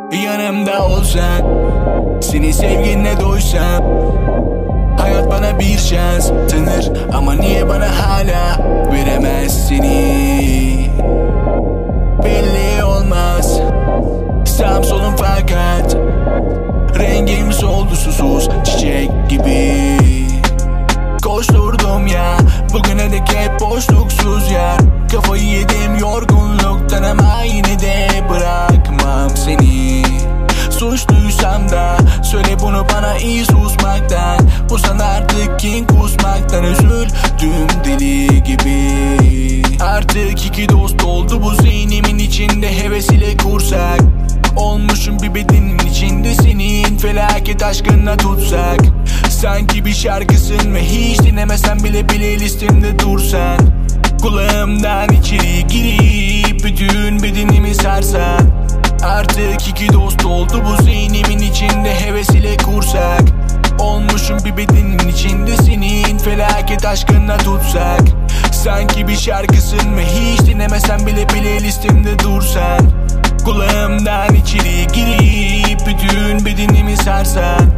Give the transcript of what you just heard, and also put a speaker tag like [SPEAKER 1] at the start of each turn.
[SPEAKER 1] Yanımda olsan, senin sevginle doysam, hayat bana bir şans tanır. Ama niye bana hala veremez seni? Belli olmaz sağım solum fakat rengim soldu susuz çiçek gibi. Koşturdum ya bugüne dek hep boşluksuz yer. Kafayı yedim yorgunluktan ama yine de bırakmam seni. Suçluysam da söyle bunu bana, iyi susmaktan. Usan artık kin kusmaktan, üzüldüm deli gibi. Artık iki dost oldu bu zihnimin içinde, heves ile kursak. Olmuşum bir bedenin içinde senin felaket aşkınla tutsak. Sanki bir şarkısın ve hiç dinlemesen bile playlistimde dursan. Kulağımdan içeri girip bütün bedenimi sarsan. Artık iki dost oldu bu zihnimin içinde, heves ile kursak. Olmuşum bir bedenin içinde senin felaket aşkınla tutsak. Sanki bir şarkısın ve hiç dinlemesen bile playlistimde dursan. Kulağımdan içeri girip bütün bedenimi sarsan.